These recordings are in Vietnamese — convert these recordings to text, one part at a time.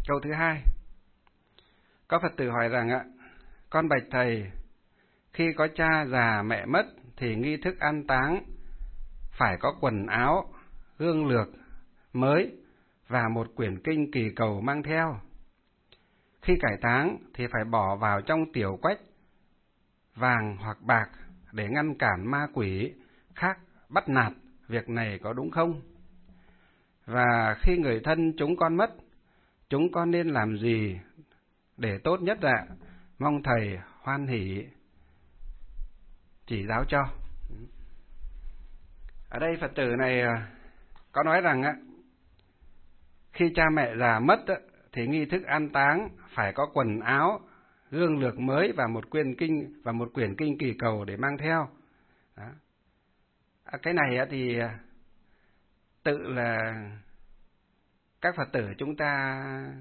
Câu thứ hai, có Phật tử hỏi rằng con bạch thầy, khi có cha già mẹ mất thì nghi thức an táng phải có quần áo, gương lược mới và một quyển kinh kỳ cầu mang theo. Khi cải táng thì phải bỏ vào trong tiểu quách vàng hoặc bạc để ngăn cản ma quỷ khác bắt nạt, việc này có đúng không? Và khi người thân chúng con mất, chúng con nên làm gì để tốt nhất ạ? Mong thầy hoan hỷ chỉ giáo cho. Ở đây Phật tử này có nói rằng khi cha mẹ già mất thì nghi thức an táng phải có quần áo, gương lược mới và một quyển kinh kỳ cầu để mang theo. Đó. Cái này thì tự là các Phật tử chúng ta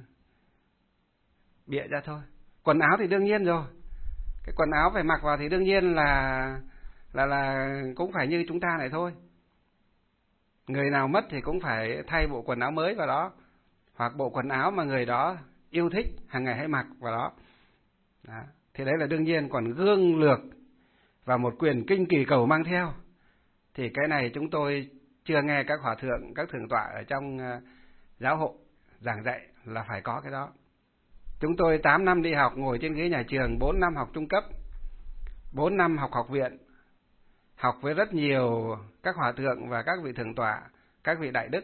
bịa ra thôi. Quần áo thì đương nhiên rồi, cái quần áo phải mặc vào thì đương nhiên là cũng phải như chúng ta này thôi. Người nào mất thì cũng phải thay bộ quần áo mới vào đó, hoặc bộ quần áo mà người đó yêu thích hàng ngày hay mặc vào đó. Đó. Thì đấy là đương nhiên. Còn gương lược và một quyển kinh kỳ cầu mang theo thì cái này chúng tôi chưa nghe các hòa thượng, các thượng tọa ở trong giáo hội giảng dạy là phải có cái đó. Chúng tôi 8 năm đi học, ngồi trên ghế nhà trường, 4 năm học trung cấp, 4 năm học học viện, học với rất nhiều các hòa thượng và các vị thượng tọa, các vị đại đức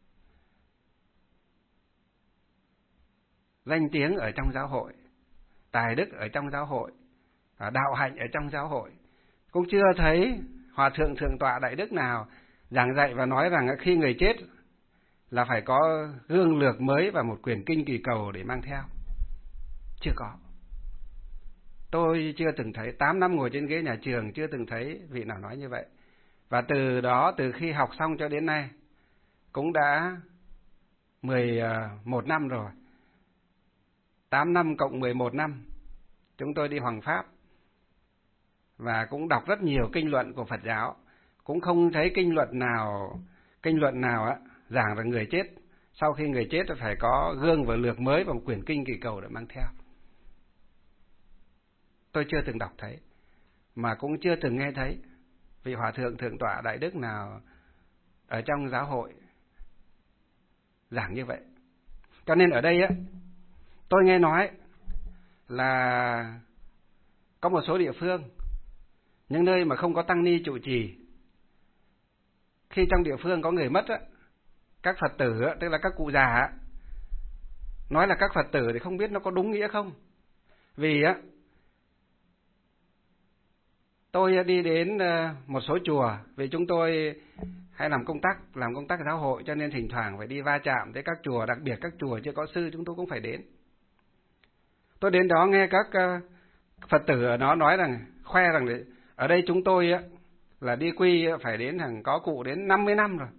danh tiếng ở trong giáo hội, tài đức ở trong giáo hội, đạo hạnh ở trong giáo hội. Cũng chưa thấy hòa thượng thượng tọa đại đức nào giảng dạy và nói rằng khi người chết là phải có gương lược mới và một quyển kinh kỳ cầu để mang theo. Chưa có. Tôi chưa từng thấy, 8 năm ngồi trên ghế nhà trường chưa từng thấy vị nào nói như vậy. Và từ đó, từ khi học xong cho đến nay cũng đã 11 năm rồi. 8 năm cộng 11 năm chúng tôi đi hoằng pháp và cũng đọc rất nhiều kinh luận của Phật giáo, cũng không thấy kinh luận nào giảng rằng người chết, sau khi người chết phải có gương và lược mới và một quyển kinh kỳ cầu để mang theo. Tôi chưa từng đọc thấy, mà cũng chưa từng nghe thấy vị hòa thượng thượng tọa đại đức nào ở trong giáo hội giảng như vậy. Cho nên ở đây tôi nghe nói là có một số địa phương, những nơi mà không có tăng ni trụ trì, khi trong địa phương có người mất các Phật tử, tức là các cụ già nói là các Phật tử thì không biết nó có đúng nghĩa không. Vì tôi đi đến một số chùa, vì chúng tôi hay làm công tác giáo hội, cho nên thỉnh thoảng phải đi va chạm tới các chùa, đặc biệt các chùa chưa có sư chúng tôi cũng phải đến. Tôi đến đó nghe các Phật tử ở đó nói rằng, khoe rằng ở đây chúng tôi là đi quy phải đến có cụ đến 50 năm rồi,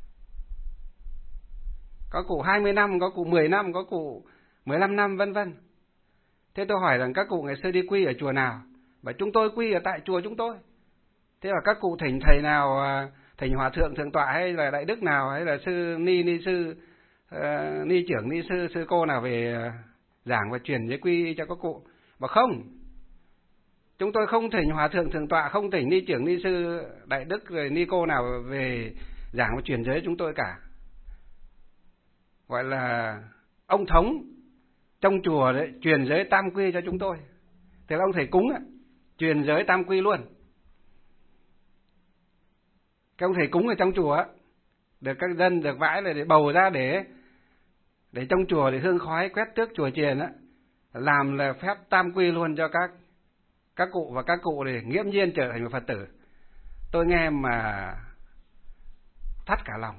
có cụ 20 năm, có cụ 10 năm, có cụ 15 năm, vân vân. Thế tôi hỏi rằng các cụ ngày xưa đi quy ở chùa nào? Và chúng tôi quy ở tại chùa chúng tôi. Thế là các cụ thỉnh thầy nào, thỉnh hòa thượng thượng tọa hay là đại đức nào, hay là sư ni sư, ni trưởng ni sư, sư cô nào về giảng và truyền giấy quy cho các cụ? Mà không, chúng tôi không thỉnh hòa thượng thượng tọa, không thỉnh ni trưởng ni sư đại đức rồi ni cô nào về giảng và truyền giới chúng tôi cả. Gọi là ông thống trong chùa đấy truyền giới tam quy cho chúng tôi. Thế là ông thầy cúng truyền giới tam quy luôn. Cái ông thầy cúng ở trong chùa được các dân được vãi là để bầu ra để trong chùa để hương khói quét tước chùa chiền làm là phép tam quy luôn cho các cụ, và các cụ để nghiễm nhiên trở thành một Phật tử. Tôi nghe mà thắt cả lòng.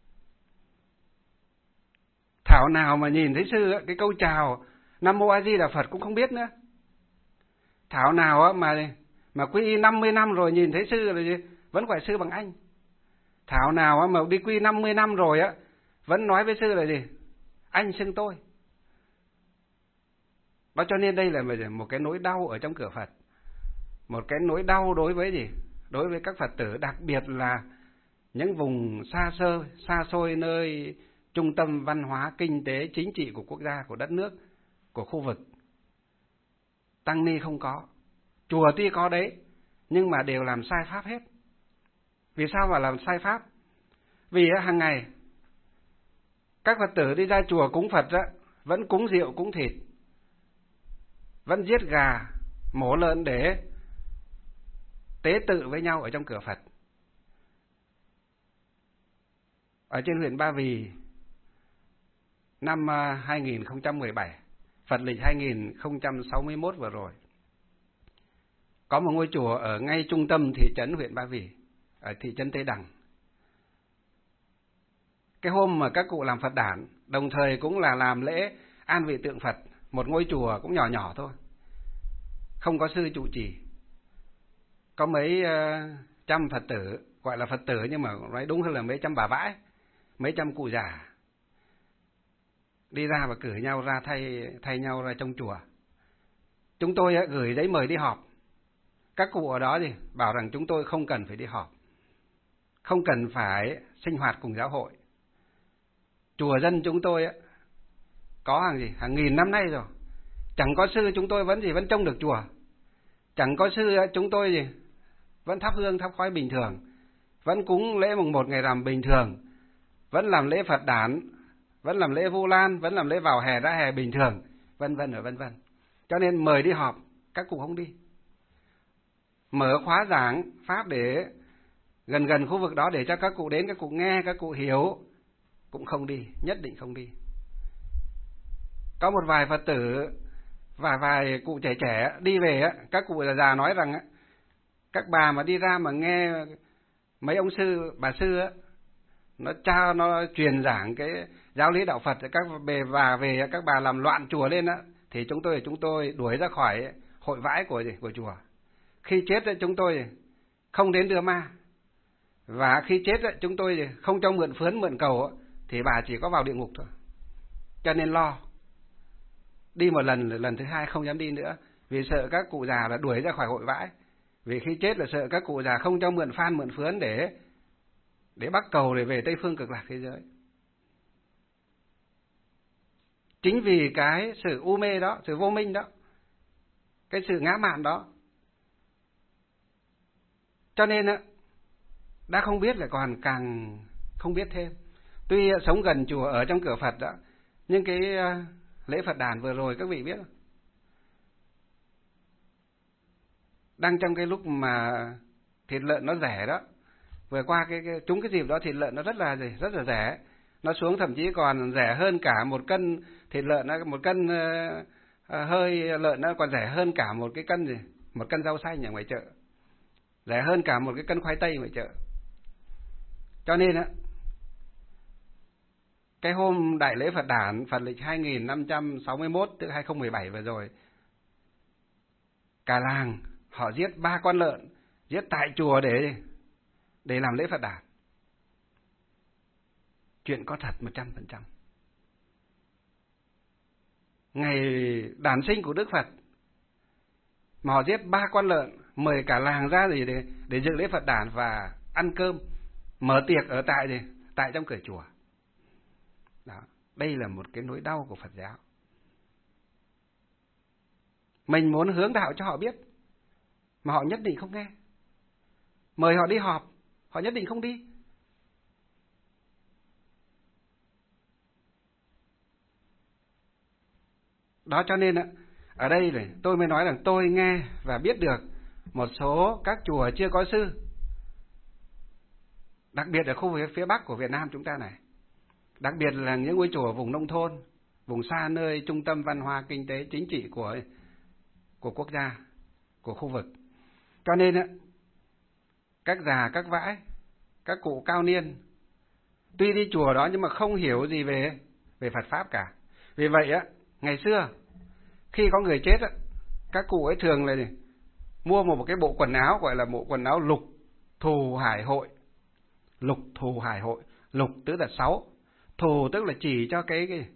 Thảo nào mà nhìn thấy sư cái câu chào Nam Mô A Di Đà Phật cũng không biết nữa. Thảo nào mà quy y 50 năm rồi nhìn thấy sư là gì? Vẫn gọi sư bằng anh. Thảo nào mà đi quy 50 năm rồi vẫn nói với sư là gì? Anh xưng tôi. Đó, cho nên đây là một cái nỗi đau ở trong cửa Phật. Một cái nỗi đau đối với gì? Đối với các Phật tử, đặc biệt là những vùng xa xôi nơi trung tâm văn hóa, kinh tế, chính trị của quốc gia, của đất nước, của khu vực. Tăng ni không có. Chùa tuy có đấy, nhưng mà đều làm sai pháp hết. Vì sao mà làm sai pháp? Vì hàng ngày các Phật tử đi ra chùa cúng Phật vẫn cúng rượu, cúng thịt, vẫn giết gà, mổ lợn để tế tự với nhau ở trong cửa Phật. Ở trên huyện Ba Vì, năm 2017, Phật lịch 2061 vừa rồi, có một ngôi chùa ở ngay trung tâm thị trấn huyện Ba Vì, ở thị trấn Tế Đằng. Cái hôm mà các cụ làm Phật đản, đồng thời cũng là làm lễ an vị tượng Phật, một ngôi chùa cũng nhỏ nhỏ thôi, không có sư trụ trì, có mấy trăm Phật tử, gọi là Phật tử nhưng mà nói đúng hơn là mấy trăm bà vãi, mấy trăm cụ già đi ra và cử nhau ra thay nhau ra trong chùa. Chúng tôi gửi giấy mời đi họp. Các cụ ở đó thì bảo rằng chúng tôi không cần phải đi họp, không cần phải sinh hoạt cùng giáo hội. Chùa dân chúng tôi có hàng nghìn năm nay rồi, chẳng có sư chúng tôi vẫn trông được chùa, chẳng có sư chúng tôi vẫn thắp hương thắp khói bình thường, vẫn cúng lễ mùng 1 ngày rằm bình thường, vẫn làm lễ Phật đản, vẫn làm lễ Vu Lan, vẫn làm lễ vào hè ra hè bình thường, vân vân. Cho nên mời đi họp, các cụ không đi. Mở khóa giảng pháp để gần khu vực đó để cho các cụ đến, các cụ nghe, các cụ hiểu, cũng không đi, nhất định không đi. Có một vài Phật tử và vài cụ trẻ đi về, các cụ già nói rằng các bà mà đi ra mà nghe mấy ông sư, bà sư nó truyền giảng cái giáo lý đạo Phật, các về các bà làm loạn chùa lên thì chúng tôi đuổi ra khỏi hội vãi của chùa. Khi chết chúng tôi không đến đưa ma, và khi chết chúng tôi không cho mượn phướn mượn cầu, thì bà chỉ có vào địa ngục thôi. Cho nên lo đi một lần thứ hai không dám đi nữa, vì sợ các cụ già là đuổi ra khỏi hội vãi. Vì khi chết là sợ các cụ già không cho mượn phan mượn phướn để bắt cầu để về Tây Phương Cực Lạc thế giới. Chính vì cái sự u mê đó, sự vô minh đó, cái sự ngã mạn đó, cho nên đã không biết lại còn càng không biết thêm. Tuy sống gần chùa ở trong cửa Phật đó, nhưng cái lễ Phật đản vừa rồi các vị biết không? Đang trong cái lúc mà thịt lợn nó rẻ đó, vừa qua trúng cái dịp đó thịt lợn nó rất là rẻ, nó xuống thậm chí còn rẻ hơn cả một cân thịt lợn, một cân hơi lợn nó còn rẻ hơn cả một cân rau xanh ở ngoài chợ, rẻ hơn cả một cái cân khoai tây ngoài chợ. Cho nên cái hôm đại lễ Phật đản Phật lịch 2561 tức 2017 vừa rồi, cả làng họ giết 3 con lợn, giết tại chùa để làm lễ Phật đản. Chuyện có thật 100%. Ngày đản sinh của Đức Phật mà họ giết 3 con lợn, mời cả làng ra để dự lễ Phật đản và ăn cơm, mở tiệc ở tại trong cửa chùa. Đó, đây là một cái nỗi đau của Phật giáo. Mình muốn hướng đạo cho họ biết, mà họ nhất định không nghe. Mời họ đi họp, họ nhất định không đi. Đó, cho nên ở đây này tôi mới nói rằng tôi nghe và biết được một số các chùa chưa có sư, đặc biệt ở khu vực phía Bắc của Việt Nam chúng ta này, đặc biệt là những ngôi chùa vùng nông thôn, vùng xa nơi trung tâm văn hóa, kinh tế, chính trị của quốc gia, của khu vực. Cho nên các già, các vãi, các cụ cao niên tuy đi chùa đó nhưng mà không hiểu gì về Phật pháp cả. Vì vậy ngày xưa khi có người chết các cụ ấy thường là mua một cái bộ quần áo gọi là bộ quần áo lục thù hải hội. Lục thù hải hội, lục tức là 6, thù tức là chỉ cho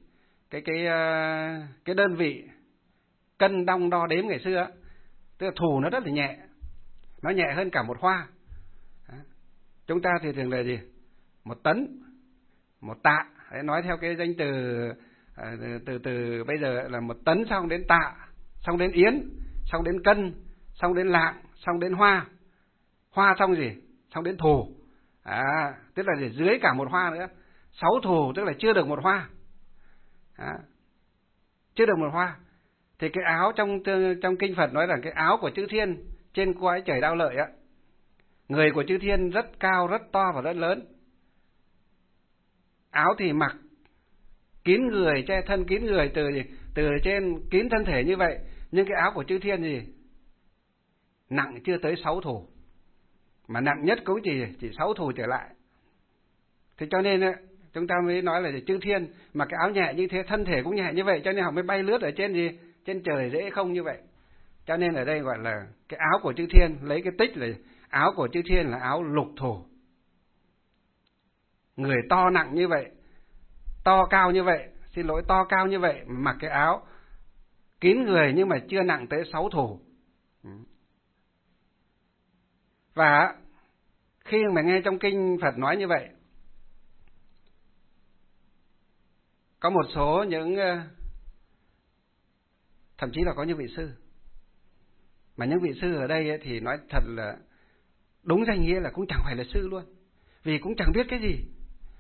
cái đơn vị cân đong đo đếm ngày xưa, tức là thù nó rất là nhẹ, nó nhẹ hơn cả một hoa. Chúng ta thì thường là 1 tấn, 1 tạ Đấy, nói theo cái danh từ bây giờ là 1 tấn, xong đến tạ, xong đến yến, xong đến cân, xong đến lạng, xong đến hoa. Hoa xong gì? Xong đến thù. Tức là để dưới cả 1 hoa nữa. 6 thù tức là chưa được 1 hoa. Chưa được 1 hoa. Thì cái áo trong kinh Phật nói rằng cái áo của chư thiên trên cõi trời Đao Lợi á, người của chư thiên rất cao, rất to và rất lớn. Áo thì mặc kín người, che thân kín người, từ trên kín thân thể như vậy, nhưng cái áo của chư thiên gì? Nặng chưa tới 6 thù. Mà nặng nhất cũng chỉ 6 thù trở lại. Thế cho nên chúng ta mới nói là chư thiên mà cái áo nhẹ như thế, thân thể cũng nhẹ như vậy, cho nên họ mới bay lướt ở trên gì? Trên trời dễ không như vậy. Cho nên ở đây gọi là cái áo của chư thiên, lấy cái tích là áo của chư thiên là áo lục thù. Người to nặng như vậy, to cao như vậy, to cao như vậy, mặc cái áo kín người nhưng mà chưa nặng tới 6 thù. Và khi mà nghe trong kinh Phật nói như vậy, có một số những, thậm chí là có những vị sư, mà những vị sư ở đây thì nói thật là đúng danh nghĩa là cũng chẳng phải là sư luôn, vì cũng chẳng biết cái gì.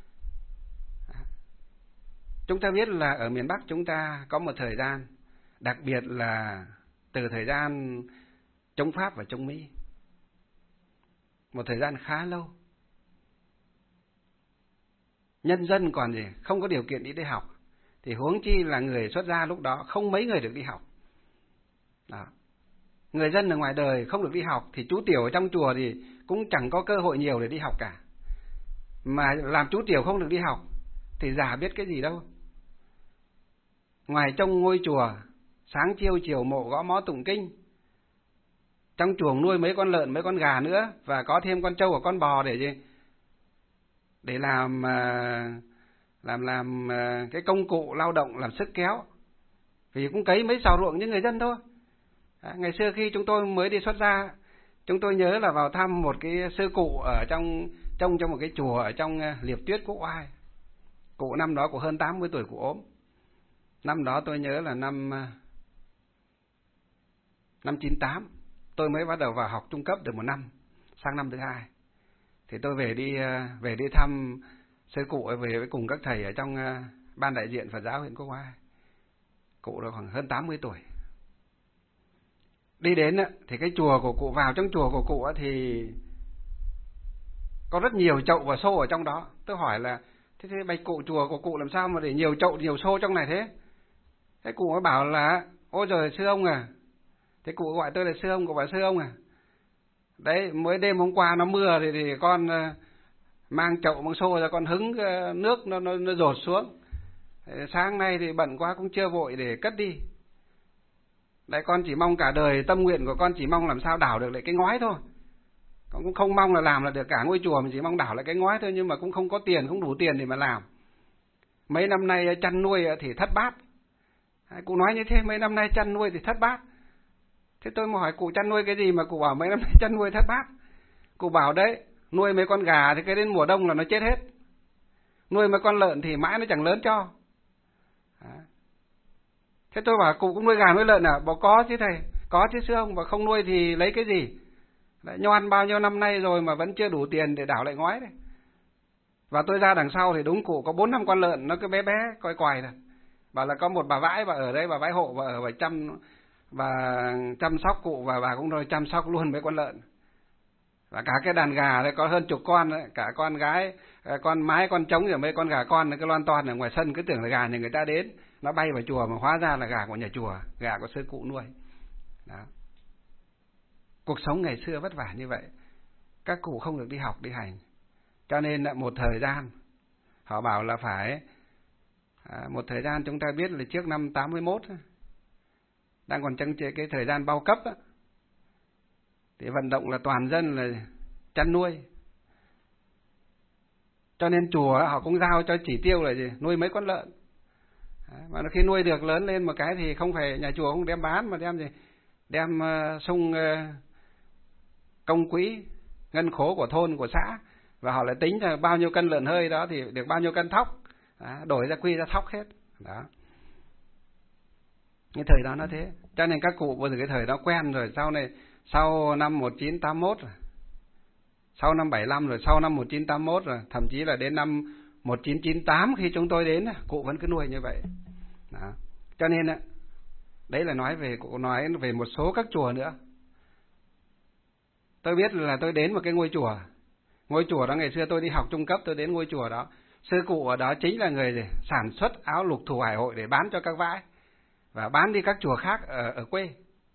Chúng ta biết là ở miền Bắc chúng ta có một thời gian, đặc biệt là từ thời gian chống Pháp và chống Mỹ, một thời gian khá lâu, nhân dân còn gì không có điều kiện đi học, thì huống chi là người xuất gia lúc đó không mấy người được đi học. Đó. Người dân ở ngoài đời không được đi học, thì chú tiểu ở trong chùa thì cũng chẳng có cơ hội nhiều để đi học cả. Mà làm chú tiểu không được đi học thì già biết cái gì đâu. Ngoài trong ngôi chùa, sáng chiều mộ gõ mõ tụng kinh, trong chuồng nuôi mấy con lợn, mấy con gà nữa, và có thêm con trâu và con bò để gì? Để làm cái công cụ lao động, làm sức kéo. Vì cũng cấy mấy sào ruộng như người dân thôi. Ngày xưa khi chúng tôi mới đi xuất gia, chúng tôi nhớ là vào thăm một cái sư cụ ở trong một cái chùa ở trong Liệp Tuyết, Quốc Oai. Cụ năm đó cũng hơn 80 tuổi, cụ ốm. Năm đó tôi nhớ là năm 98, tôi mới bắt đầu vào học trung cấp được 1 năm, sang năm thứ 2. Thì tôi về đi thăm sư cụ, về với cùng các thầy ở trong ban đại diện Phật giáo huyện Quốc Oai. Cụ là khoảng hơn 80 tuổi. Đi đến thì cái chùa của cụ, vào trong chùa của cụ thì có rất nhiều chậu và xô ở trong đó. Tôi hỏi là thế bạch cụ, chùa của cụ làm sao mà để nhiều chậu nhiều xô trong này thế? Thế cụ mới bảo là ôi giời sư ông à. Thế cụ gọi tôi là sư ông, cụ bảo sư ông à, đấy mới đêm hôm qua nó mưa thì con mang chậu mang xô ra, con hứng nước nó dột xuống. Sáng nay thì bận quá cũng chưa vội để cất đi. Đấy, con chỉ mong cả đời, tâm nguyện của con chỉ mong làm sao đảo được lại cái ngói thôi. Con cũng không mong là làm là được cả ngôi chùa, mình chỉ mong đảo lại cái ngói thôi, nhưng mà cũng không có tiền, không đủ tiền để mà làm. Mấy năm nay chăn nuôi thì thất bát. Cụ nói như thế, mấy năm nay chăn nuôi thì thất bát. Thế tôi mà hỏi cụ chăn nuôi cái gì mà cụ bảo mấy năm nay chăn nuôi thất bát. Cụ bảo đấy, nuôi mấy con gà thì cái đến mùa đông là nó chết hết. Nuôi mấy con lợn thì mãi nó chẳng lớn cho. Thế tôi bảo cụ cũng nuôi gà nuôi lợn à? Bảo có chứ thầy, có chứ sư ông. Bảo không nuôi thì lấy cái gì? Đấy, nhoan bao nhiêu năm nay rồi mà vẫn chưa đủ tiền để đảo lại ngói đấy. Và tôi ra đằng sau thì đúng cụ có 4-5 con lợn, nó cứ bé bé coi quài này. Bảo là có một bà vãi, bà ở đây, bà vãi hộ, bà ở bà chăm sóc cụ, và bà cũng rồi chăm sóc luôn mấy con lợn. Và cả cái đàn gà đấy có hơn chục con đấy, cả con gái, con mái, con trống, rồi mấy con gà con cái loan toan ở ngoài sân, cứ tưởng là gà nhà người ta đến, nó bay vào chùa mà hóa ra là gà của nhà chùa, gà của sư cụ nuôi. Đó. Cuộc sống ngày xưa vất vả như vậy, các cụ không được đi học đi hành, cho nên một thời gian họ bảo là phải một thời gian, chúng ta biết là trước năm 81 đang còn trong cái thời gian bao cấp á, thì vận động là toàn dân là chăn nuôi. Cho nên chùa họ cũng giao cho chỉ tiêu là gì? Nuôi mấy con lợn. Mà khi nuôi được lớn lên một cái thì không phải nhà chùa không đem bán, mà đem gì? Đem sung công quỹ, ngân khố của thôn, của xã, và họ lại tính là bao nhiêu cân lợn hơi đó thì được bao nhiêu cân thóc, Đó, đổi ra quy ra thóc hết. Đó. Cái thời đó nó thế. Cho nên các cụ bây giờ cái thời đó quen rồi, sau năm 1981 rồi, sau năm 75 rồi, sau năm 1981 rồi, thậm chí là đến năm 1998 khi chúng tôi đến, cụ vẫn cứ nuôi như vậy. Đó. Cho nên đấy là nói về một số các chùa nữa. Tôi biết là tôi đến một cái ngôi chùa đó ngày xưa tôi đi học trung cấp, tôi đến ngôi chùa đó, sư cụ ở đó chính là người sản xuất áo lục thù hải hội để bán cho các vãi và bán đi các chùa khác ở quê.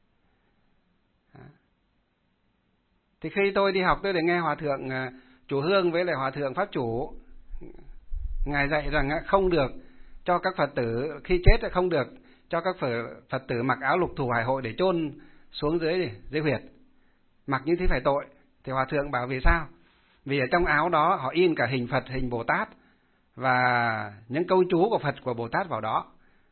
Thì khi tôi đi học tôi để nghe hòa thượng chủ Hương với lại hòa thượng pháp chủ, ngài dạy rằng không được cho các Phật tử khi chết không được cho các Phật tử mặc áo lục thù hải hội để chôn xuống dưới huyệt, mặc như thế phải tội. Thì hòa thượng bảo vì sao? Vì ở trong áo đó họ in cả hình Phật, hình Bồ Tát và những câu chú của Phật, của Bồ Tát vào đó,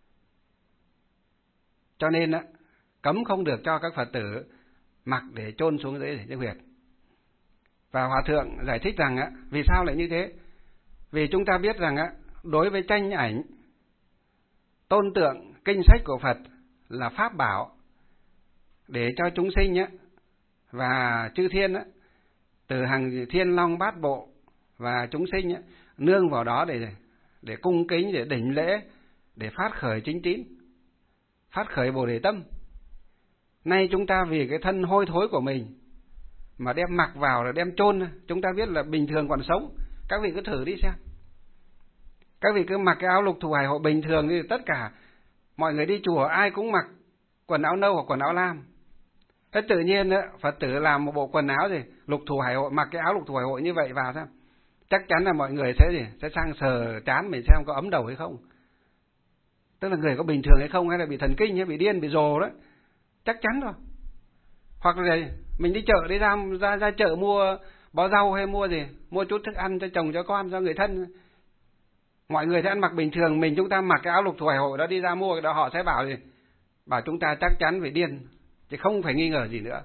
cho nên cấm không được cho các Phật tử mặc để chôn xuống dưới huyệt. Và hòa thượng giải thích rằng vì sao lại như thế? Vì chúng ta biết rằng đối với tranh ảnh, tôn tượng, kinh sách của Phật là pháp bảo để cho chúng sinh và chư thiên từ hàng thiên long bát bộ và chúng sinh nương vào đó để cung kính, để đảnh lễ, để phát khởi chính tín, phát khởi Bồ Đề tâm. Nay chúng ta vì cái thân hôi thối của mình mà đem mặc vào rồi đem chôn, chúng ta biết là bình thường còn sống. Các vị cứ thử đi xem. Các vị cứ mặc cái áo lục thù hải hội bình thường thì tất cả mọi người đi chùa ai cũng mặc quần áo nâu hoặc quần áo lam. Thế tự nhiên Phật tử làm một bộ quần áo lục thù hải hội, mặc cái áo lục thù hải hội như vậy vào xem, chắc chắn là mọi người sẽ sang sờ trán mình xem có ấm đầu hay không. Tức là người có bình thường hay không, hay là bị thần kinh hay bị điên, bị rồ đó, chắc chắn rồi. Hoặc là mình đi chợ, đi ra chợ mua bó rau hay mua chút thức ăn cho chồng cho con cho người thân. Mọi người sẽ ăn mặc bình thường, chúng ta mặc cái áo lục thù hải hội đó đi ra mua cái đó, họ sẽ bảo chúng ta chắc chắn bị điên, chứ không phải nghi ngờ gì nữa.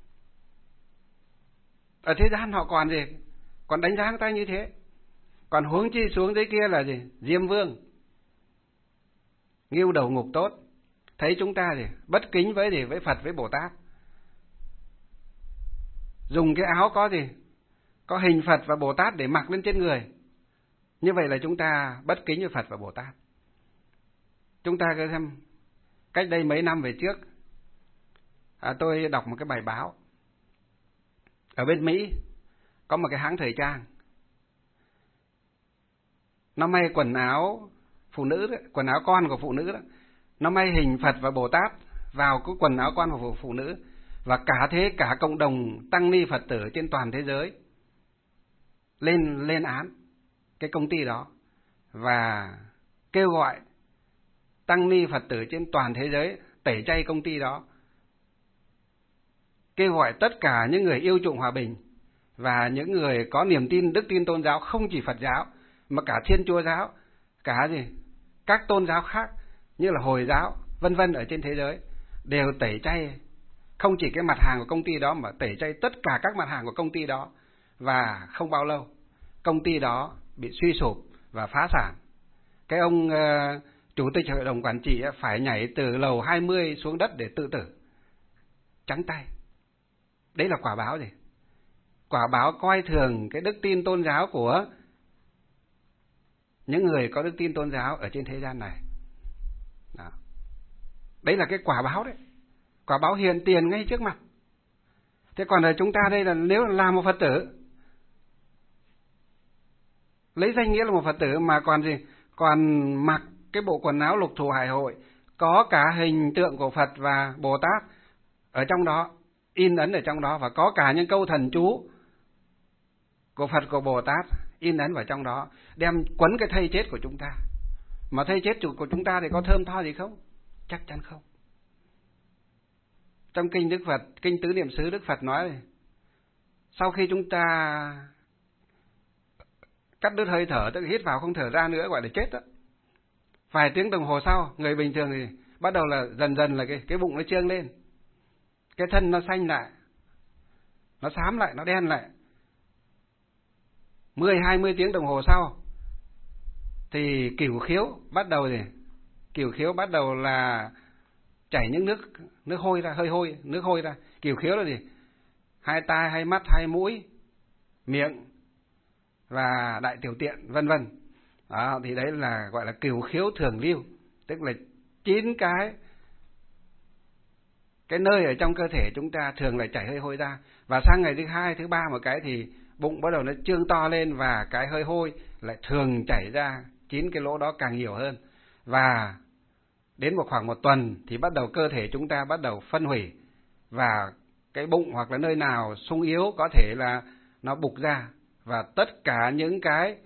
Ở thế gian họ còn đánh giá người ta như thế. Còn huống chi xuống dưới kia là Diêm Vương, Ngưu Đầu Ngục Tốt, thấy chúng ta bất kính với Phật, với Bồ Tát, dùng cái áo có hình Phật và Bồ Tát để mặc lên trên người. Như vậy là chúng ta bất kính với Phật và Bồ Tát. Chúng ta cứ xem, cách đây mấy năm về trước, tôi đọc một cái bài báo ở bên Mỹ, có một cái hãng thời trang, nó may quần áo phụ nữ đó, quần áo con của phụ nữ đó, nó may hình Phật và Bồ Tát vào cái quần áo con của phụ nữ, và cả cộng đồng tăng ni Phật tử trên toàn thế giới lên án cái công ty đó và kêu gọi tăng ni Phật tử trên toàn thế giới tẩy chay công ty đó, kêu gọi tất cả những người yêu chuộng hòa bình và những người có niềm tin, đức tin tôn giáo, không chỉ Phật giáo mà cả Thiên Chúa giáo, cả các tôn giáo khác như là Hồi giáo vân vân ở trên thế giới đều tẩy chay không chỉ cái mặt hàng của công ty đó mà tẩy chay tất cả các mặt hàng của công ty đó. Và không bao lâu công ty đó bị suy sụp và phá sản. Cái ông chủ tịch hội đồng quản trị phải nhảy từ lầu 20 xuống đất để tự tử, trắng tay. Đấy là quả báo Quả báo coi thường cái đức tin tôn giáo của những người có đức tin tôn giáo ở trên thế gian này. Đó. Đấy là cái quả báo đấy. Quả báo hiện tiền ngay trước mặt. Thế còn ở chúng ta đây là nếu là một Phật tử, lấy danh nghĩa là một Phật tử mà còn mặc cái bộ quần áo lục thù hải hội có cả hình tượng của Phật và Bồ Tát ở trong đó, in ấn ở trong đó, và có cả những câu thần chú của Phật, của Bồ Tát in ấn vào trong đó, đem quấn cái thây chết của chúng ta. Mà thây chết của chúng ta thì có thơm tho gì không? Chắc chắn không. Trong kinh Đức Phật, kinh Tứ Niệm xứ, Đức Phật nói sau khi chúng ta cắt đứt hơi thở, tức là hít vào không thở ra nữa, gọi là chết đó, vài tiếng đồng hồ sau, người bình thường thì bắt đầu là dần dần là cái bụng nó trương lên, cái thân nó xanh lại, nó xám lại, nó đen lại. 10-20 tiếng đồng hồ sau thì cửu khiếu bắt đầu gì? Cửu khiếu bắt đầu là chảy những nước hôi ra, nước hôi ra. Cửu khiếu là gì? Hai tai, hai mắt, hai mũi, miệng và đại tiểu tiện, vân vân. Đó, thì đấy là gọi là cửu khiếu thường lưu, tức là 9 cái nơi ở trong cơ thể chúng ta thường là chảy hơi hôi ra. Và sang ngày thứ 2, thứ 3 một cái thì bụng bắt đầu nó trương to lên và cái hơi hôi lại thường chảy ra, 9 cái lỗ đó càng nhiều hơn. Và đến khoảng 1 tuần thì bắt đầu cơ thể chúng ta bắt đầu phân hủy, và cái bụng hoặc là nơi nào sung yếu có thể là nó bục ra, và tất cả những cái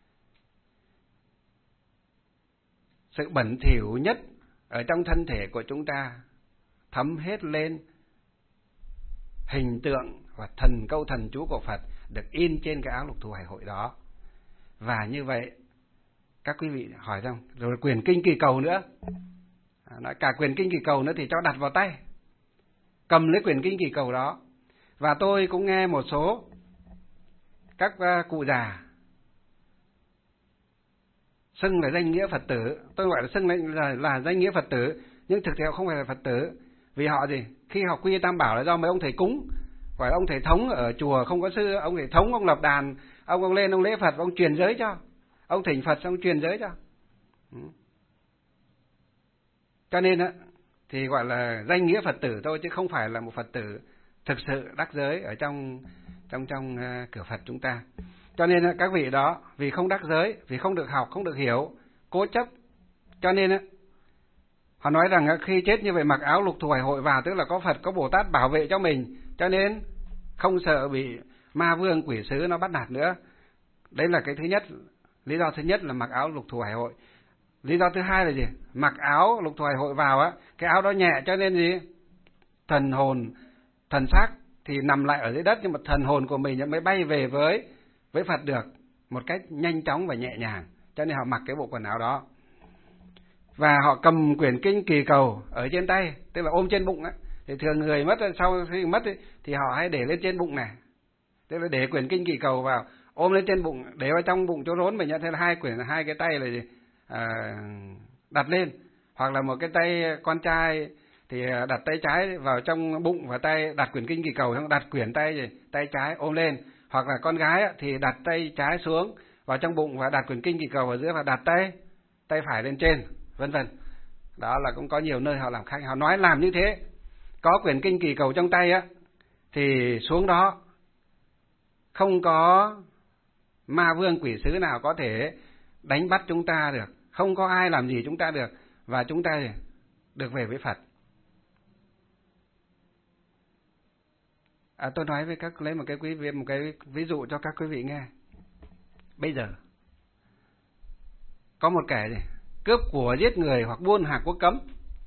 sự bẩn thỉu nhất ở trong thân thể của chúng ta thấm hết lên hình tượng và thần câu thần chú của Phật được in trên cái áo lục thủ hải hội đó. Và như vậy các quý vị hỏi rằng rồi quyển kinh kỳ cầu nữa, nói cả quyển kinh kỳ cầu nữa thì cho đặt vào tay, cầm lấy quyển kinh kỳ cầu đó. Và tôi cũng nghe một số các cụ già xưng là danh nghĩa Phật tử, tôi gọi là xưng là danh nghĩa Phật tử, nhưng thực tế họ không phải là Phật tử. Vì họ gì? Khi học quy tam bảo là do mấy ông thầy cúng, phải ông thầy thống ở chùa không có sư, ông thầy thống ông lập đàn, ông lên ông lễ Phật, ông truyền giới cho, ông thỉnh Phật xong truyền giới cho. Cho nên á thì gọi là danh nghĩa Phật tử thôi, chứ không phải là một Phật tử thực sự đắc giới ở trong cửa Phật chúng ta. Cho nên các vị đó vì không đắc giới, vì không được học, không được hiểu, cố chấp, cho nên á họ nói rằng khi chết như vậy mặc áo lục thủ hải hội vào, tức là có Phật, có Bồ Tát bảo vệ cho mình, cho nên không sợ bị ma vương quỷ sứ nó bắt nạt nữa. Đấy là cái thứ nhất, lý do thứ nhất là mặc áo lục thủ hải hội. Lý do thứ hai là gì? Mặc áo lục thủ hải hội vào á, cái áo đó nhẹ cho nên gì? Thần hồn, thần xác thì nằm lại ở dưới đất, nhưng mà thần hồn của mình mới bay về với Phật được một cách nhanh chóng và nhẹ nhàng. Cho nên họ mặc cái bộ quần áo đó. Và họ cầm quyển kinh kỳ cầu ở trên tay, tức là ôm trên bụng á. Thì thường người mất, sau khi mất thì họ hay để lên trên bụng này, tức là để quyển kinh kỳ cầu vào, ôm lên trên bụng, để vào trong bụng chỗ rốn mình nhận thấy là hai cái tay là gì? Đặt lên, hoặc là một cái tay con trai thì đặt tay trái vào trong bụng và tay đặt quyển kinh kỳ cầu, xong đặt quyển tay trái ôm lên, hoặc là con gái thì đặt tay trái xuống vào trong bụng và đặt quyển kinh kỳ cầu ở dưới và đặt tay phải lên trên, vân vân. Đó là cũng có nhiều nơi họ làm khác, họ nói làm như thế. Có quyển kinh kỳ cầu trong tay á thì xuống đó không có ma vương quỷ sứ nào có thể đánh bắt chúng ta được, không có ai làm gì chúng ta được, và chúng ta được về với Phật. Tôi nói với lấy một cái ví dụ cho các quý vị nghe. Bây giờ có một kẻ cướp của, giết người hoặc buôn hàng quốc cấm,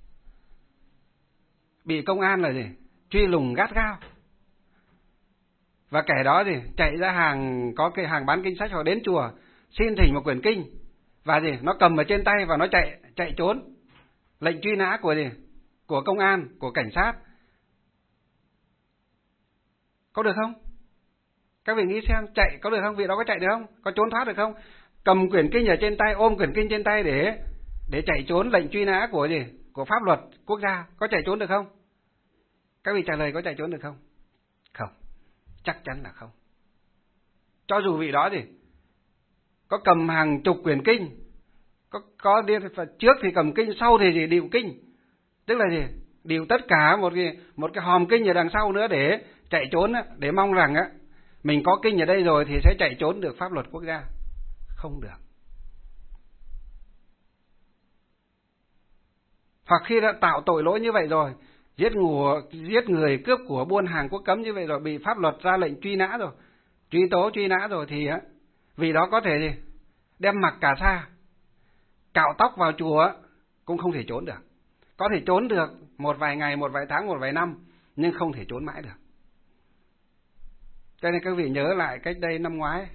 bị công an là truy lùng gắt gao, và kẻ đó chạy ra có cái hàng bán kinh sách hoặc đến chùa xin thỉnh một quyển kinh, và nó cầm ở trên tay và nó chạy trốn lệnh truy nã của công an, của cảnh sát. Có được không? Các vị nghĩ xem, chạy có được không? Vị đó có chạy được không? Có trốn thoát được không? Cầm quyển kinh ở trên tay, ôm quyển kinh trên tay để chạy trốn lệnh truy nã của pháp luật quốc gia, có chạy trốn được không? Các vị trả lời có chạy trốn được không? Không, chắc chắn là không. Cho dù vị đó có cầm hàng chục quyển kinh, có trước thì cầm kinh, sau thì điệu kinh, tức là điệu tất cả một cái hòm kinh ở đằng sau nữa để chạy trốn, để mong rằng mình có kinh ở đây rồi thì sẽ chạy trốn được pháp luật quốc gia. Không được. Hoặc khi đã tạo tội lỗi như vậy rồi, giết người, cướp của, buôn hàng quốc cấm như vậy rồi, bị pháp luật ra lệnh truy nã rồi, truy nã rồi, thì vì đó có thể đem mặc cà sa, cạo tóc vào chùa cũng không thể trốn được. Có thể trốn được một vài ngày, một vài tháng, một vài năm, nhưng không thể trốn mãi được. Cho nên các vị nhớ lại cách đây năm ngoái,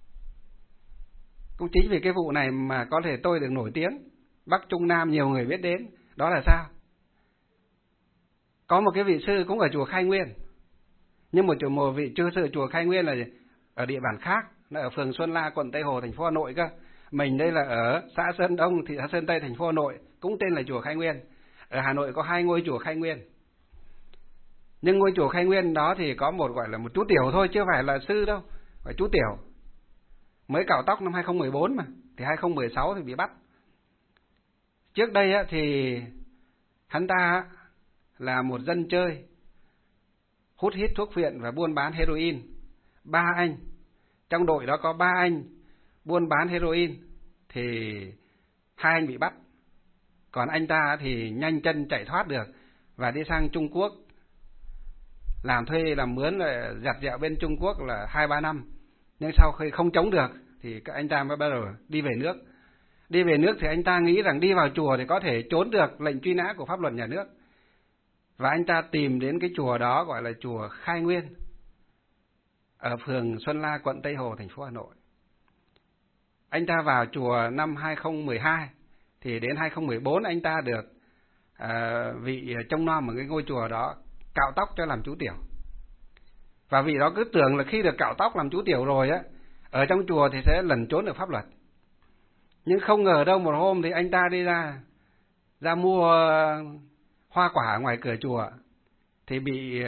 cũng chính vì cái vụ này mà có thể tôi được nổi tiếng, Bắc Trung Nam nhiều người biết đến. Đó là sao? Có một cái vị sư cũng ở chùa Khai Nguyên, nhưng một vị sư chùa Khai Nguyên là ở địa bàn khác, là ở phường Xuân La, quận Tây Hồ, thành phố Hà Nội cơ. Mình đây là ở xã Sơn Đông, thị xã Sơn Tây, thành phố Hà Nội, cũng tên là chùa Khai Nguyên. Ở Hà Nội có 2 ngôi chùa Khai Nguyên. Nhưng ngôi chùa Khai Nguyên đó thì có một gọi là một chú tiểu thôi, chưa phải là sư đâu, phải chú tiểu. Mới cạo tóc năm 2014 mà, thì 2016 thì bị bắt. Trước đây thì hắn ta là một dân chơi, hút hít thuốc phiện và buôn bán heroin. 3 anh, trong đội đó có 3 anh buôn bán heroin, thì 2 anh bị bắt. Còn anh ta thì nhanh chân chạy thoát được và đi sang Trung Quốc làm thuê làm mướn, là giặt dẹo bên Trung Quốc là 2-3 năm. Nhưng sau khi không chống được thì anh ta mới bắt đầu đi về nước. Đi về nước thì anh ta nghĩ rằng đi vào chùa thì có thể trốn được lệnh truy nã của pháp luật nhà nước. Và anh ta tìm đến cái chùa đó gọi là chùa Khai Nguyên, ở phường Xuân La, quận Tây Hồ, thành phố Hà Nội. Anh ta vào chùa năm 2012, thì đến 2014 anh ta được vị trông nom ở cái ngôi chùa đó cạo tóc cho làm chú tiểu. Và vị đó cứ tưởng là khi được cạo tóc làm chú tiểu rồi ở trong chùa thì sẽ lẩn trốn được pháp luật. Nhưng không ngờ đâu, một hôm thì anh ta đi ra mua hoa quả ngoài cửa chùa, thì bị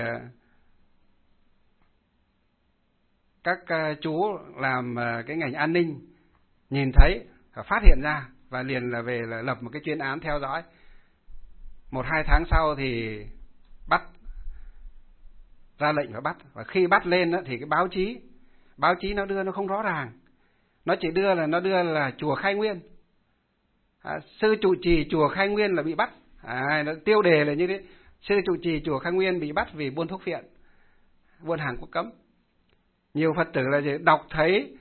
các chú làm cái ngành an ninh nhìn thấy và phát hiện ra, và liền là về là lập một cái chuyên án theo dõi. 1-2 tháng sau thì bắt, ra lệnh và bắt. Và khi bắt lên thì cái báo chí nó đưa nó không rõ ràng, nó chỉ đưa là chùa Khai Nguyên, sư trụ trì chùa Khai Nguyên là bị bắt. Nó tiêu đề là như thế: sư trụ trì chùa Khai Nguyên bị bắt vì buôn thuốc phiện, buôn hàng quốc cấm. Nhiều Phật tử là gì? đọc thấy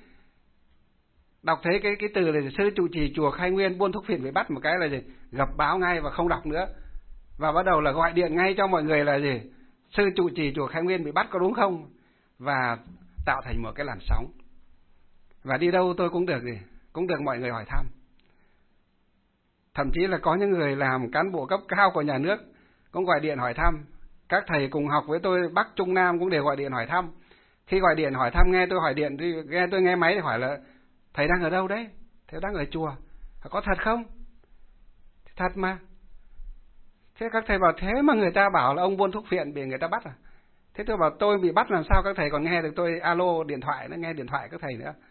cái từ là sư trụ trì chùa Khai Nguyên buôn thuốc phiện bị bắt, một cái là gì? Gập báo ngay và không đọc nữa, và bắt đầu là gọi điện ngay cho mọi người là gì? Sư trụ trì chùa Khai Nguyên bị bắt có đúng không? Và tạo thành một cái làn sóng. Và đi đâu tôi cũng được mọi người hỏi thăm. Thậm chí là có những người làm cán bộ cấp cao của nhà nước cũng gọi điện hỏi thăm. Các thầy cùng học với tôi Bắc Trung Nam cũng đều gọi điện hỏi thăm. Khi gọi điện hỏi thăm, nghe tôi nghe máy thì hỏi là thầy đang ở đâu đấy? Thầy đang ở chùa. Có thật không? Thật mà. Thế các thầy bảo thế mà người ta bảo là ông buôn thuốc phiện bị người ta bắt à? Thế tôi bảo tôi bị bắt làm sao các thầy còn nghe được tôi alo điện thoại, nó nghe điện thoại các thầy nữa.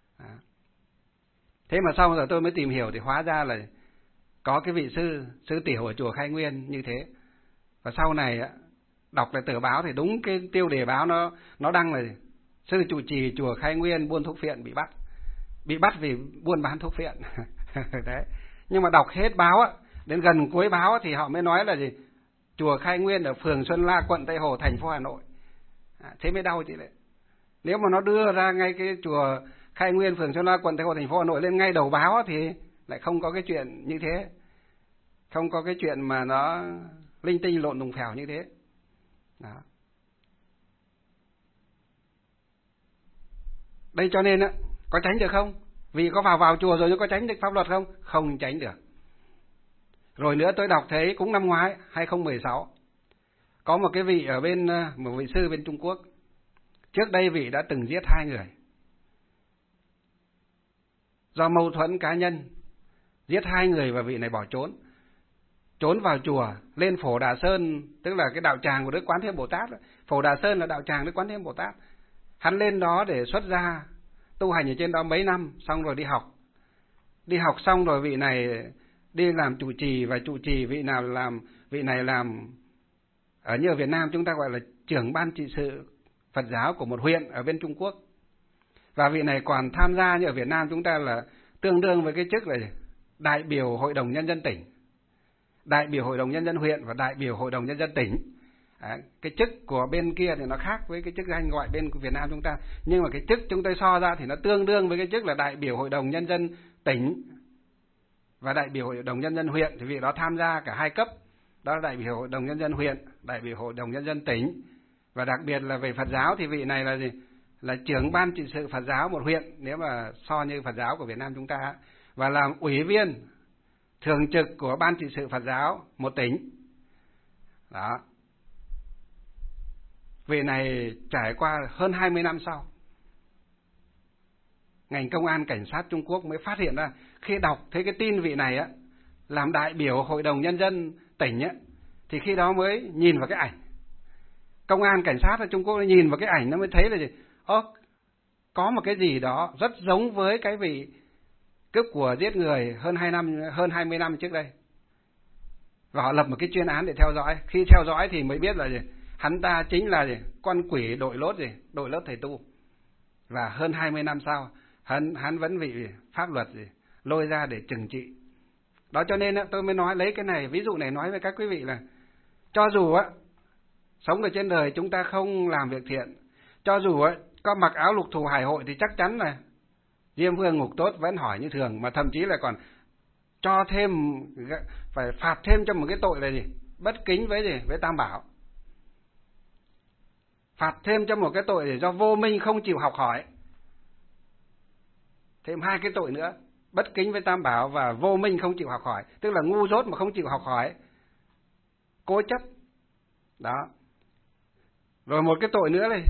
Thế mà sau giờ tôi mới tìm hiểu thì hóa ra là có cái vị sư tiểu ở chùa Khai Nguyên như thế. Và sau này đọc lại tờ báo thì đúng cái tiêu đề báo nó đăng là sư trụ trì chùa Khai Nguyên buôn thuốc phiện bị bắt vì buôn bán thuốc phiện. Đấy. Nhưng mà đọc hết báo đến gần cuối báo thì họ mới nói là gì? Chùa Khai Nguyên ở phường Xuân La, quận Tây Hồ, thành phố Hà Nội. Thế mới đau chị đấy. Nếu mà nó đưa ra ngay cái chùa Khai Nguyên, phường Xuân La, quận Tây Hồ, thành phố Hà Nội lên ngay đầu báo thì lại không có cái chuyện như thế. Không có cái chuyện mà nó linh tinh lộn đùng phèo như thế. Đó. Đây cho nên có tránh được không? Vì có vào chùa rồi nhưng có tránh được pháp luật không? Không tránh được. Rồi nữa tôi đọc thấy cũng năm ngoái 2016 có một cái vị ở bên một vị sư bên Trung Quốc. Trước đây vị đã từng giết 2 người. Do mâu thuẫn cá nhân giết 2 người và vị này bỏ trốn vào chùa, lên Phổ Đà Sơn, tức là cái đạo tràng của Đức Quán Thế Bồ Tát. Phổ Đà Sơn là đạo tràng Đức Quán Thế Bồ Tát. Hắn lên đó để xuất gia tu hành ở trên đó mấy năm, xong rồi đi học xong rồi vị này đi làm trụ trì, và trụ trì vị này làm ở như ở Việt Nam chúng ta gọi là trưởng ban trị sự Phật giáo của một huyện ở bên Trung Quốc. Và vị này còn tham gia như ở Việt Nam chúng ta là tương đương với cái chức là đại biểu Hội đồng Nhân dân tỉnh, đại biểu Hội đồng Nhân dân huyện và đại biểu Hội đồng Nhân dân tỉnh. Cái chức của bên kia thì nó khác với cái chức danh gọi bên Việt Nam chúng ta, nhưng mà cái chức chúng tôi so ra thì nó tương đương với cái chức là đại biểu Hội đồng Nhân dân tỉnh và đại biểu Hội đồng Nhân dân huyện. Thì vị đó tham gia cả 2 cấp, đó là đại biểu Hội đồng Nhân dân huyện, đại biểu Hội đồng Nhân dân tỉnh. Và đặc biệt là về Phật giáo thì vị này là gì? Là trưởng ban trị sự Phật giáo một huyện, nếu mà so như Phật giáo của Việt Nam chúng ta, và làm ủy viên thường trực của ban trị sự Phật giáo một tỉnh. Đó. Vị này trải qua hơn 20 năm sau ngành công an cảnh sát Trung Quốc mới phát hiện ra, khi đọc thấy cái tin vị này á làm đại biểu Hội đồng Nhân dân tỉnh á, thì khi đó mới nhìn vào cái ảnh. Công an cảnh sát ở Trung Quốc nhìn vào cái ảnh nó mới thấy là gì? Có một cái gì đó rất giống với cái vị cướp của giết người hơn 20 năm trước đây. Và họ lập một cái chuyên án để theo dõi. Khi theo dõi thì mới biết là gì? Hắn ta chính là gì? Con quỷ đội lốt thầy tu. Và hơn 20 năm sau, hắn vẫn bị pháp luật lôi ra để trừng trị. Đó cho nên tôi mới nói lấy cái này, ví dụ này nói với các quý vị là cho dù sống ở trên đời chúng ta không làm việc thiện, cho dù có mặc áo lục thù hải hội thì chắc chắn là Diêm Vương ngục tốt vẫn hỏi như thường, mà thậm chí là còn cho thêm, phải phạt thêm cho một cái tội là gì? Bất kính với Tam Bảo. Phạt thêm cho một cái tội để do vô minh không chịu học hỏi. Thêm 2 cái tội nữa, bất kính với Tam Bảo và vô minh không chịu học hỏi, tức là ngu dốt mà không chịu học hỏi, cố chấp. Đó. Rồi một cái tội nữa này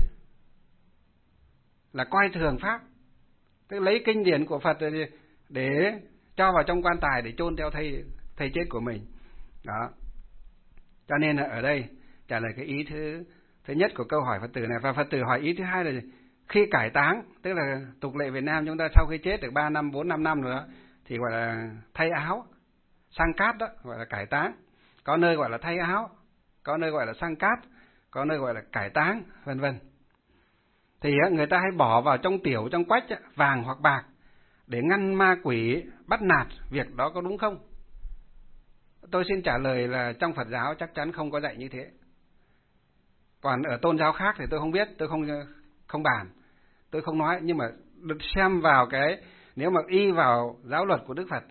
là coi thường pháp, tức lấy kinh điển của Phật để cho vào trong quan tài để chôn theo thầy chết của mình. Đó. Cho nên là ở đây trả lời cái ý thứ nhất của câu hỏi Phật tử này. Và Phật tử hỏi ý thứ hai là gì? Khi cải táng, tức là tục lệ Việt Nam chúng ta sau khi chết được 3 năm, 4, 5 năm rồi đó, thì gọi là thay áo, sang cát đó, gọi là cải táng. Có nơi gọi là thay áo, có nơi gọi là sang cát, có nơi gọi là cải táng, vân vân. Thì người ta hay bỏ vào trong tiểu, trong quách vàng hoặc bạc để ngăn ma quỷ bắt nạt, việc đó có đúng không? Tôi xin trả lời là trong Phật giáo chắc chắn không có dạy như thế. Còn ở tôn giáo khác thì tôi không biết, tôi không bàn, tôi không nói, nhưng mà được xem vào cái, nếu mà y vào giáo luật của Đức Phật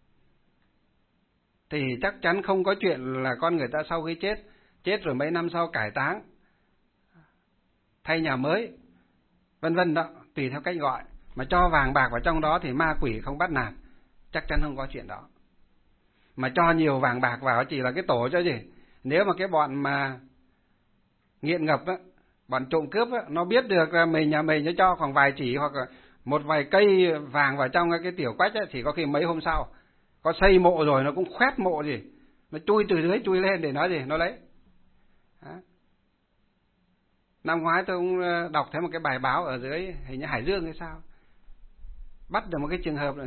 thì chắc chắn không có chuyện là con người ta sau khi chết rồi mấy năm sau cải táng, thay nhà mới, vân vân đó, tùy theo cách gọi, mà cho vàng bạc vào trong đó thì ma quỷ không bắt nạt, chắc chắn không có chuyện đó. Mà cho nhiều vàng bạc vào chỉ là cái tổ cho gì? Nếu mà cái bọn mà nghiện ngập á, bọn trộm cướp á, nó biết được là nhà mình nó cho khoảng vài chỉ hoặc là một vài cây vàng vào trong cái tiểu quách á, thì có khi mấy hôm sau có xây mộ rồi nó cũng khoét mộ gì, nó chui từ dưới chui lên để nó lấy. Đó. Năm ngoái tôi cũng đọc thấy một cái bài báo ở dưới hình như Hải Dương hay sao, bắt được một cái trường hợp này,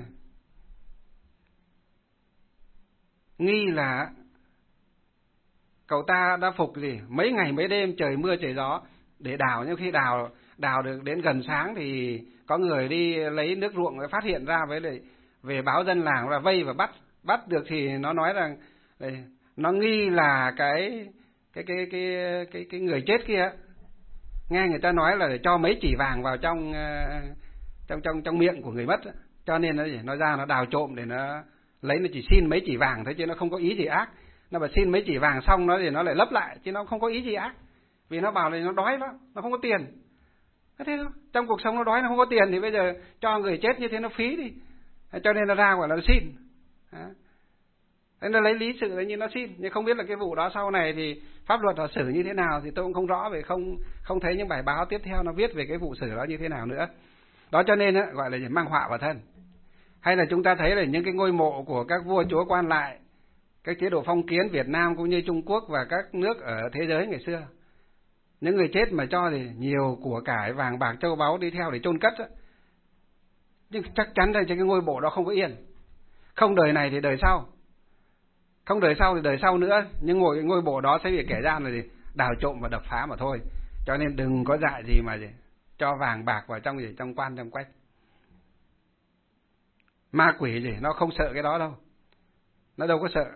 nghi là cậu ta đã phục mấy ngày mấy đêm trời mưa trời gió để đào, nhưng khi đào được đến gần sáng thì có người đi lấy nước ruộng phát hiện ra, với lại về báo dân làng và vây và bắt được, thì nó nói rằng nó nghi là cái người chết kia, nghe người ta nói là để cho mấy chỉ vàng vào trong miệng của người mất, cho nên nó ra nó đào trộm để nó lấy, nó chỉ xin mấy chỉ vàng thôi chứ nó không có ý gì ác. Nó bảo xin mấy chỉ vàng xong nó thì nó lại lấp lại chứ nó không có ý gì ác, vì nó bảo là nó đói lắm, nó không có tiền. Thế thôi, trong cuộc sống nó đói, nó không có tiền thì bây giờ cho người chết như thế nó phí đi, cho nên nó ra gọi là nó xin. Thế nó lấy lý sự như nó xin, nhưng không biết là cái vụ đó sau này thì pháp luật họ xử như thế nào thì tôi cũng không rõ, vì không thấy những bài báo tiếp theo nó viết về cái vụ xử đó như thế nào nữa. Đó cho nên gọi là mang họa vào thân. Hay là chúng ta thấy là những cái ngôi mộ của các vua chúa quan lại, các chế độ phong kiến Việt Nam cũng như Trung Quốc và các nước ở thế giới ngày xưa, những người chết mà cho thì nhiều của cải vàng bạc châu báu đi theo để chôn cất đó. Nhưng chắc chắn là cái ngôi mộ đó không có yên, không đời này thì đời sau, không đời sau thì đời sau nữa, nhưng ngôi mộ đó sẽ bị kẻ gian là đào trộm và đập phá mà thôi. Cho nên đừng có dại gì mà cho vàng bạc vào trong quan trong quách. Ma quỷ nó không sợ cái đó đâu, nó đâu có sợ.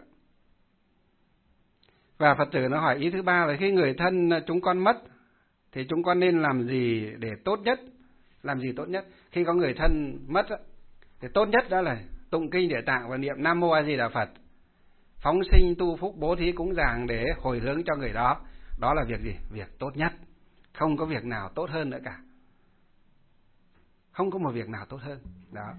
Và Phật tử nó hỏi ý thứ ba là khi người thân chúng con mất thì chúng con nên làm gì để tốt nhất? Làm gì tốt nhất? Khi có người thân mất thì tốt nhất đó là tụng kinh Địa Tạng và niệm Nam Mô A Di Đà Phật, phóng sinh tu phúc bố thí cúng dường để hồi hướng cho người đó. Đó là việc gì? Việc tốt nhất. Không có việc nào tốt hơn nữa cả. Không có một việc nào tốt hơn. Đó.